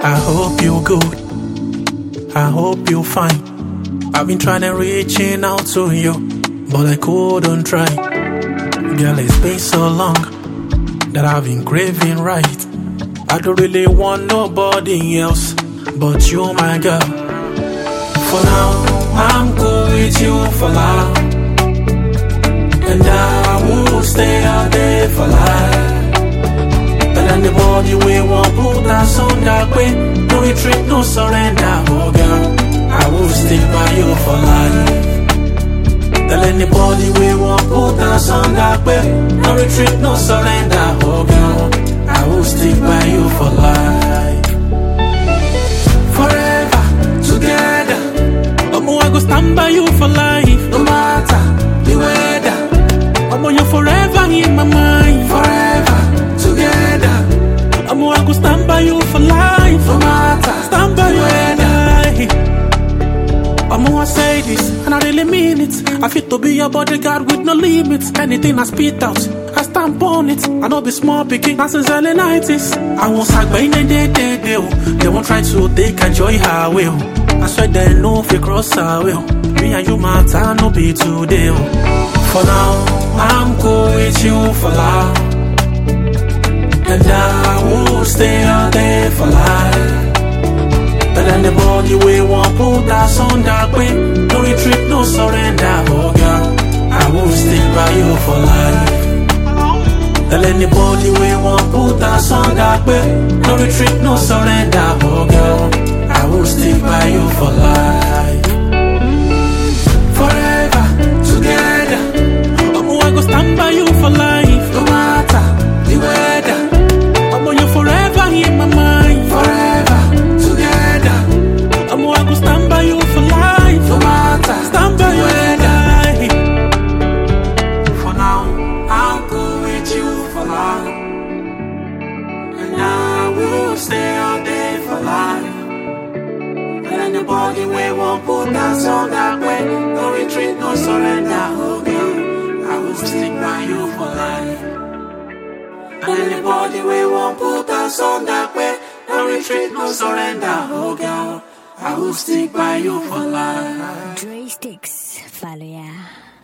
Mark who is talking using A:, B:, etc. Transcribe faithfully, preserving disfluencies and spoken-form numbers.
A: I hope you're good. I hope you're fine. I've been trying to reaching out to you, but I couldn't try. Girl, it's been so long that I've been craving right. I don't really want nobody else but you, my girl. For now, I'm cool with you for life, and I will stay out there for life. But anybody we won't put us on that way. No retreat, no surrender, oh girl, I will stick by you for life. Tell anybody we won't put us on that way. No retreat, no surrender, oh girl, I will stick by you for life. Forever together, Omo, I go stand by you for life. No matter the weather, Omo, you're forever in my mind. Forever together, Omo, I go stand by you for life. No matter, stand by you for life. Omo, I say this, and I really mean it. I fit to be your bodyguard with no limits. Anything I spit out, I stamp on it. I know be small picking, and since early nineties I won't sag by any day, day, day. They won't try to take a joy her way. I swear they know if you cross her way. Me and you matter, no be today. For now, I'm cool with you for life, and I will stay out there for life. But anybody we won't put us on that way. No retreat, no surrender, oh girl, I will stick by you for life. Tell anybody we won't put us on that way. No retreat, no surrender, oh girl, I will stick by you for life. Forever together, Omo, I go stand by you for life. No matter the weather, Omo, you're forever in my mind. Forever together, Omo, I go stand by you for life. No matter, stand by you for life. For now, I'll go with you for life, and I will stay out there for life. And anybody we won't put us on that way. No retreat, no surrender, oh girl, I will stick by you for life. And anybody we won't put us on that way. No retreat, no surrender, oh girl, I will stick by you for life.
B: Dre Sticks, follow ya.